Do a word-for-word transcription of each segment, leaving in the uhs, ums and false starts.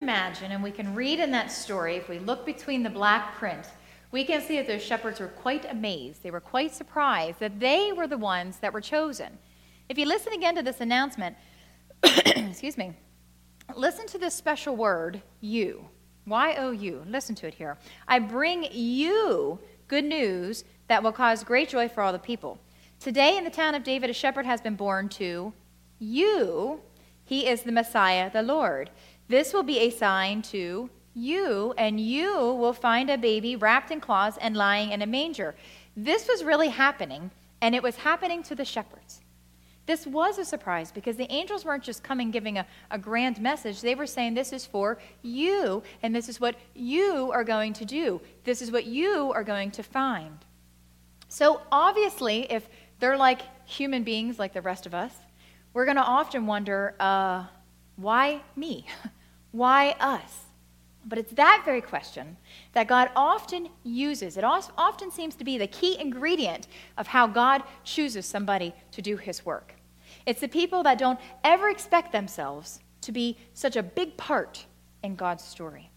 imagine and we can read in that story, if we look between the black print, we can see that those shepherds were quite amazed. They were quite surprised that they were the ones that were chosen. If you listen again to this announcement, excuse me, listen to this special word, you. Y O U. Listen to it here. I bring you good news that will cause great joy for all the people. Today in the town of David, a shepherd has been born to you. He is the Messiah, the Lord. This will be a sign to you, and you will find a baby wrapped in cloths and lying in a manger. This was really happening, and it was happening to the shepherds. This was a surprise because the angels weren't just coming giving a, a grand message. They were saying this is for you, and this is what you are going to do. This is what you are going to find. So obviously, if they're like human beings like the rest of us, we're going to often wonder, uh, why me? Why us? But it's that very question that God often uses. It often seems to be the key ingredient of how God chooses somebody to do his work. It's the people that don't ever expect themselves to be such a big part in God's story.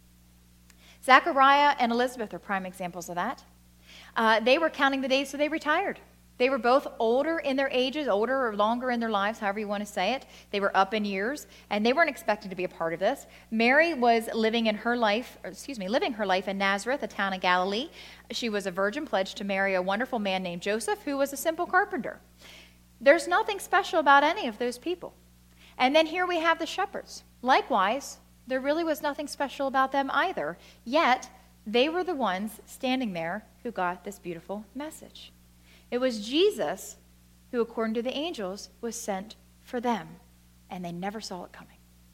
Zechariah and Elizabeth are prime examples of that. Uh, they were counting the days, so they retired. They were both older in their ages, older or longer in their lives, however you want to say it. They were up in years, and they weren't expected to be a part of this. Mary was living in her life, or excuse me, living her life in Nazareth, a town in Galilee. She was a virgin pledged to marry a wonderful man named Joseph, who was a simple carpenter. There's nothing special about any of those people. And then here we have the shepherds. Likewise, there really was nothing special about them either, yet they were the ones standing there who got this beautiful message. It was Jesus who, according to the angels, was sent for them, and they never saw it coming.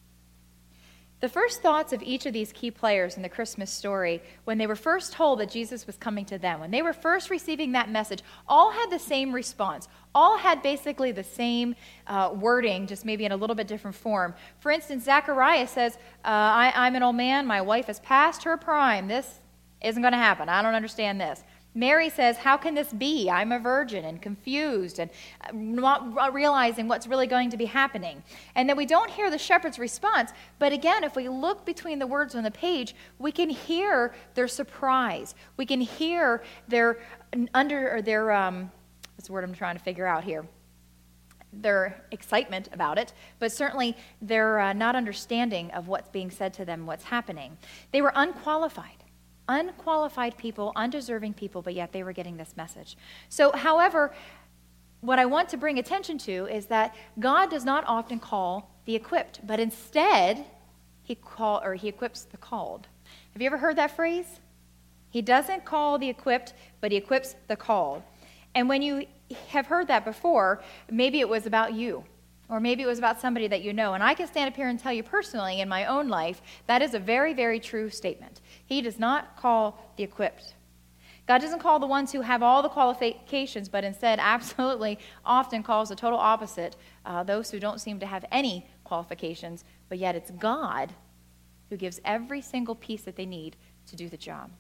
The first thoughts of each of these key players in the Christmas story, when they were first told that Jesus was coming to them, when they were first receiving that message, all had the same response. All had basically the same uh, wording, just maybe in a little bit different form. For instance, Zechariah says, uh, I, I'm an old man, my wife has passed her prime. This isn't going to happen. I don't understand this. Mary says, how can this be? I'm a virgin and confused and not realizing what's really going to be happening. And then we don't hear the shepherd's response, but again, if we look between the words on the page, we can hear their surprise. We can hear their under or their um, what's the word I'm trying to figure out here? Their excitement about it, but certainly their uh, not understanding of what's being said to them, what's happening. They were unqualified. Unqualified people, undeserving people, but yet they were getting this message. So, however, what I want to bring attention to is that God does not often call the equipped, but instead, he call or he equips the called. Have you ever heard that phrase? He doesn't call the equipped, but he equips the called. And when you have heard that before, maybe it was about you. Or maybe it was about somebody that you know. And I can stand up here and tell you personally in my own life, that is a very, very true statement. He does not call the equipped. God doesn't call the ones who have all the qualifications, but instead absolutely often calls the total opposite, uh, those who don't seem to have any qualifications, but yet it's God who gives every single piece that they need to do the job.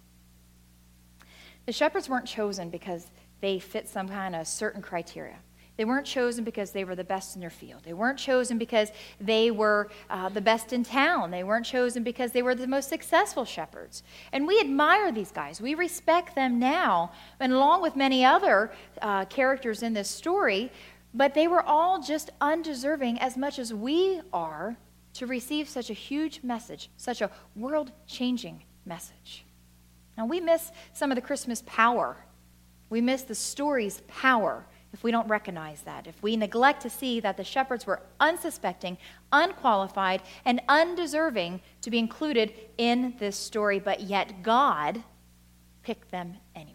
The shepherds weren't chosen because they fit some kind of certain criteria. They weren't chosen because they were the best in their field. They weren't chosen because they were uh, the best in town. They weren't chosen because they were the most successful shepherds. And we admire these guys. We respect them now, and along with many other uh, characters in this story, but they were all just undeserving as much as we are to receive such a huge message, such a world-changing message. Now, we miss some of the Christmas power. We miss the story's power if we don't recognize that, if we neglect to see that the shepherds were unsuspecting, unqualified, and undeserving to be included in this story, but yet God picked them anyways.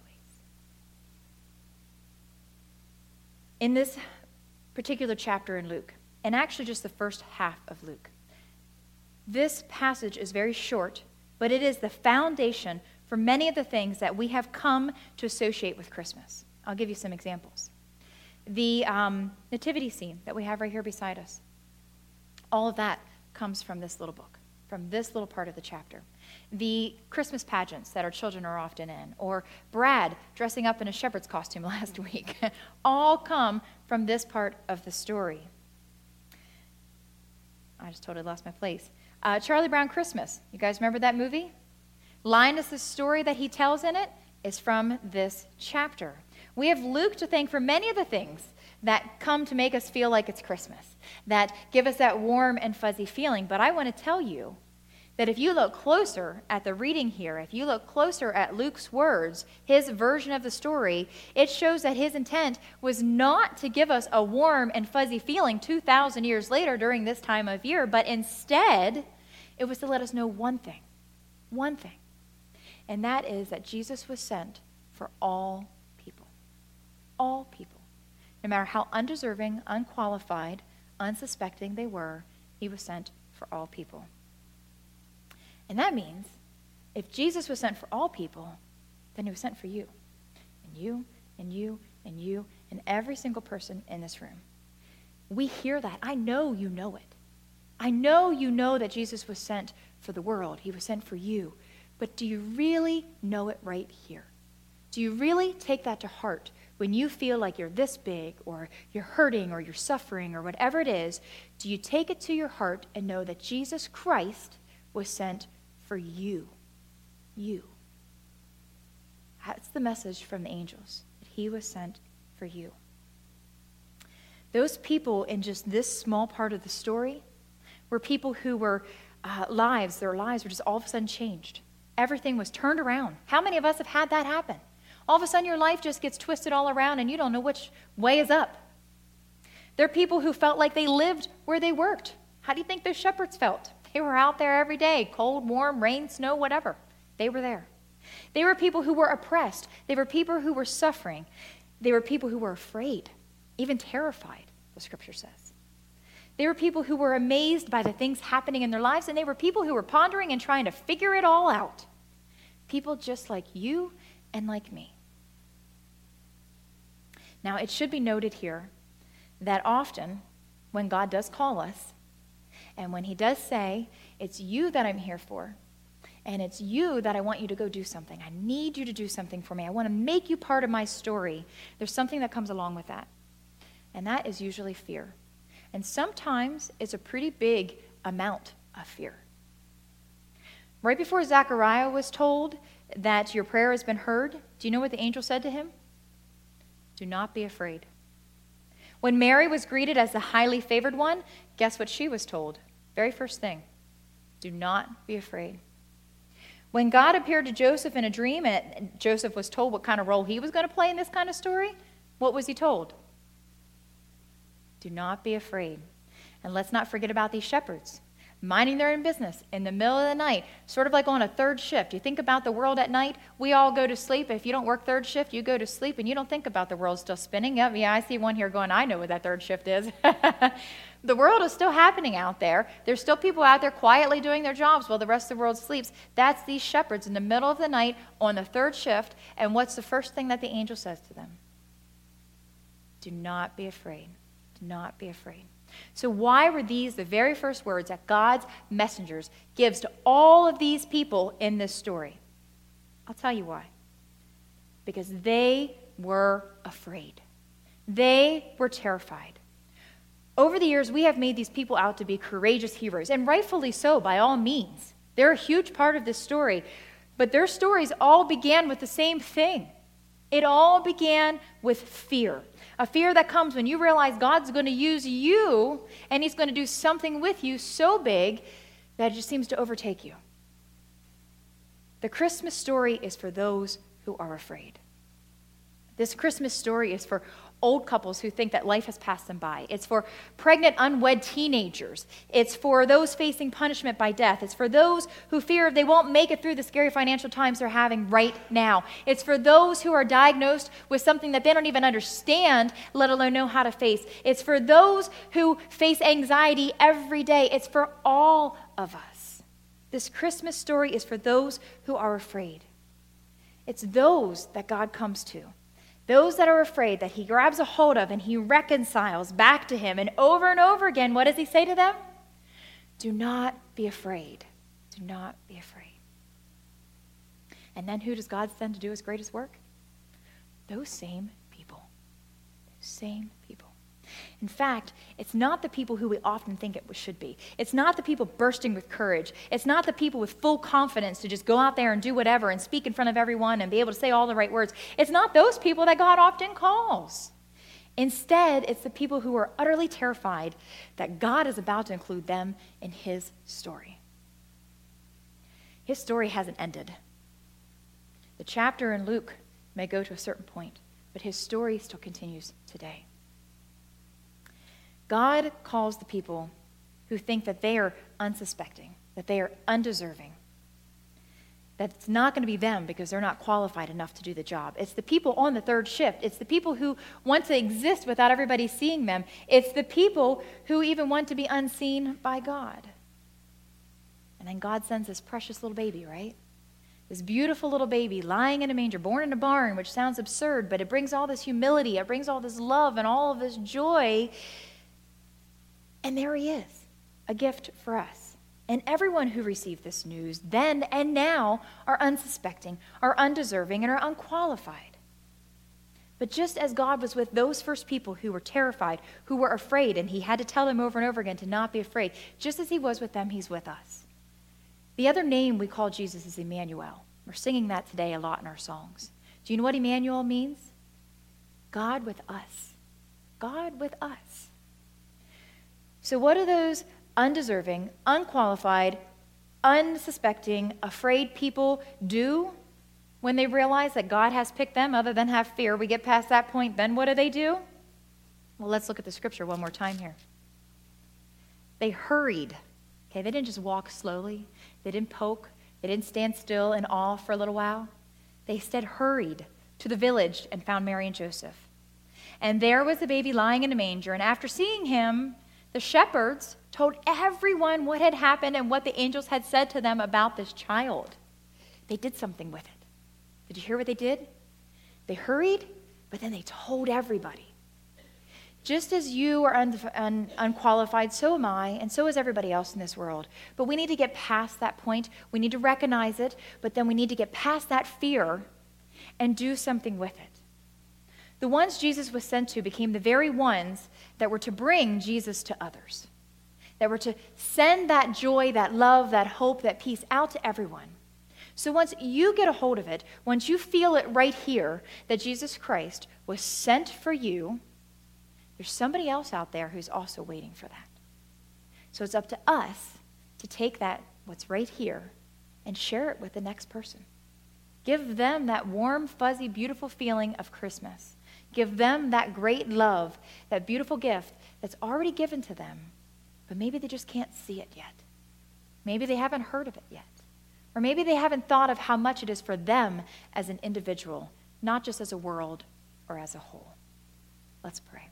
In this particular chapter in Luke, and actually just the first half of Luke, this passage is very short, but it is the foundation for many of the things that we have come to associate with Christmas. I'll give you some examples. The um, nativity scene that we have right here beside us, all of that comes from this little book, from this little part of the chapter. The Christmas pageants that our children are often in, or Brad dressing up in a shepherd's costume last week, all come from this part of the story. I just totally lost my place. Uh, Charlie Brown Christmas. You guys remember that movie? Linus' story that he tells in it is from this chapter. We have Luke to thank for many of the things that come to make us feel like it's Christmas, that give us that warm and fuzzy feeling. But I want to tell you that if you look closer at the reading here, if you look closer at Luke's words, his version of the story, it shows that his intent was not to give us a warm and fuzzy feeling two thousand years later during this time of year, but instead, it was to let us know one thing, one thing, and that is that Jesus was sent for all people, all people. No matter how undeserving, unqualified, unsuspecting they were, he was sent for all people. And that means if Jesus was sent for all people, then he was sent for you, and you, and you, and you, and every single person in this room. We hear that. I know you know it. I know you know that Jesus was sent for the world. He was sent for you. But do you really know it right here? Do you really take that to heart when you feel like you're this big, or you're hurting, or you're suffering, or whatever it is? Do you take it to your heart and know that Jesus Christ was sent for you? You. That's the message from the angels, that he was sent for you. Those people in just this small part of the story were people who were uh, lives, their lives were just all of a sudden changed. Everything was turned around. How many of us have had that happen? All of a sudden your life just gets twisted all around and you don't know which way is up. There are people who felt like they lived where they worked. How do you think those shepherds felt? They were out there every day, cold, warm, rain, snow, whatever. They were there. They were people who were oppressed. They were people who were suffering. They were people who were afraid, even terrified, the scripture says. They were people who were amazed by the things happening in their lives, and they were people who were pondering and trying to figure it all out. People just like you and like me. Now, it should be noted here that often when God does call us, and when he does say, it's you that I'm here for, and it's you that I want you to go do something. I need you to do something for me. I want to make you part of my story. There's something that comes along with that, and that is usually fear. And sometimes it's a pretty big amount of fear. Right before Zechariah was told that your prayer has been heard, do you know what the angel said to him? Do not be afraid. When Mary was greeted as the highly favored one, guess what she was told? Very first thing, do not be afraid. When God appeared to Joseph in a dream and Joseph was told what kind of role he was going to play in this kind of story, what was he told? Do not be afraid. And let's not forget about these shepherds, minding their own business in the middle of the night, sort of like on a third shift. You think about the world at night, we all go to sleep. If you don't work third shift, you go to sleep and you don't think about the world still spinning. Yep, yeah, I see one here going, I know what that third shift is. The world is still happening out there. There's still people out there quietly doing their jobs while the rest of the world sleeps. That's these shepherds in the middle of the night on the third shift. And what's the first thing that the angel says to them? Do not be afraid. Do not be afraid. So why were these the very first words that God's messengers gives to all of these people in this story? I'll tell you why. Because they were afraid. They were terrified. Over the years, we have made these people out to be courageous heroes, and rightfully so, by all means. They're a huge part of this story, but their stories all began with the same thing. It all began with fear. A fear that comes when you realize God's going to use you and he's going to do something with you so big that it just seems to overtake you. The Christmas story is for those who are afraid. This Christmas story is for old couples who think that life has passed them by. It's for pregnant, unwed teenagers. It's for those facing punishment by death. It's for those who fear they won't make it through the scary financial times they're having right now. It's for those who are diagnosed with something that they don't even understand, let alone know how to face. It's for those who face anxiety every day. It's for all of us. This Christmas story is for those who are afraid. It's those that God comes to. Those that are afraid, that he grabs a hold of and he reconciles back to him. And over and over again, what does he say to them? Do not be afraid. Do not be afraid. And then who does God send to do his greatest work? Those same people. Those same people. In fact, it's not the people who we often think it should be. It's not the people bursting with courage. It's not the people with full confidence to just go out there and do whatever and speak in front of everyone and be able to say all the right words. It's not those people that God often calls. Instead, it's the people who are utterly terrified that God is about to include them in his story. His story hasn't ended. The chapter in Luke may go to a certain point, but his story still continues today. God calls the people who think that they are unsuspecting, that they are undeserving, that it's not going to be them because they're not qualified enough to do the job. It's the people on the third shift. It's the people who want to exist without everybody seeing them. It's the people who even want to be unseen by God. And then God sends this precious little baby, right? This beautiful little baby lying in a manger, born in a barn, which sounds absurd, but it brings all this humility, it brings all this love and all of this joy. And there he is, a gift for us. And everyone who received this news then and now are unsuspecting, are undeserving, and are unqualified. But just as God was with those first people who were terrified, who were afraid, and he had to tell them over and over again to not be afraid, just as he was with them, he's with us. The other name we call Jesus is Emmanuel. We're singing that today a lot in our songs. Do you know what Emmanuel means? God with us. God with us. So what do those undeserving, unqualified, unsuspecting, afraid people do when they realize that God has picked them other than have fear? We get past that point, then what do they do? Well, let's look at the scripture one more time here. They hurried. Okay, they didn't just walk slowly. They didn't poke. They didn't stand still in awe for a little while. They instead hurried to the village and found Mary and Joseph. And there was the baby lying in a manger, and after seeing him, the shepherds told everyone what had happened and what the angels had said to them about this child. They did something with it. Did you hear what they did? They hurried, but then they told everybody. Just as you are un- un- unqualified, so am I, and so is everybody else in this world. But we need to get past that point. We need to recognize it, but then we need to get past that fear and do something with it. The ones Jesus was sent to became the very ones that were to bring Jesus to others, that were to send that joy, that love, that hope, that peace out to everyone. So once you get a hold of it, once you feel it right here that Jesus Christ was sent for you, there's somebody else out there who's also waiting for that. So it's up to us to take that, what's right here, and share it with the next person. Give them that warm, fuzzy, beautiful feeling of Christmas. Give them that great love, that beautiful gift that's already given to them, but maybe they just can't see it yet. Maybe they haven't heard of it yet. Or maybe they haven't thought of how much it is for them as an individual, not just as a world or as a whole. Let's pray.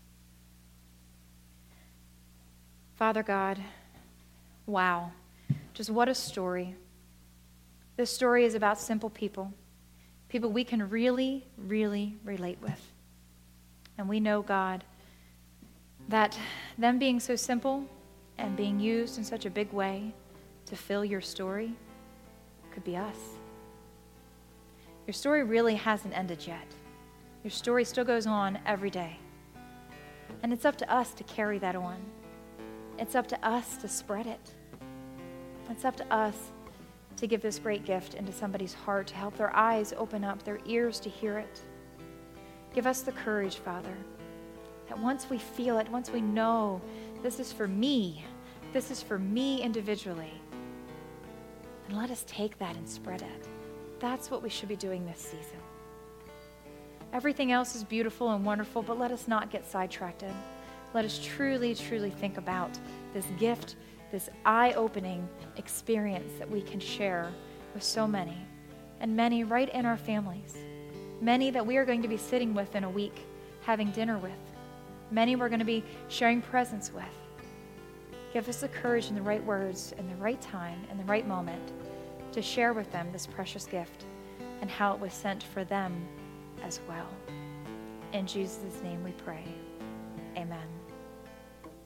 Father God, wow, just what a story. This story is about simple people, people we can really, really relate with. And we know, God, that them being so simple and being used in such a big way to fill your story could be us. Your story really hasn't ended yet. Your story still goes on every day. And it's up to us to carry that on. It's up to us to spread it. It's up to us to give this great gift into somebody's heart, to help their eyes open up, their ears to hear it. Give us the courage, Father, that once we feel it, once we know this is for me, this is for me individually, and let us take that and spread it. That's what we should be doing this season. Everything else is beautiful and wonderful, but let us not get sidetracked. Let us truly, truly think about this gift, this eye-opening experience that we can share with so many, and many right in our families. Many that we are going to be sitting with in a week, having dinner with. Many we're going to be sharing presents with. Give us the courage and the right words and the right time and the right moment to share with them this precious gift and how it was sent for them as well. In Jesus' name we pray.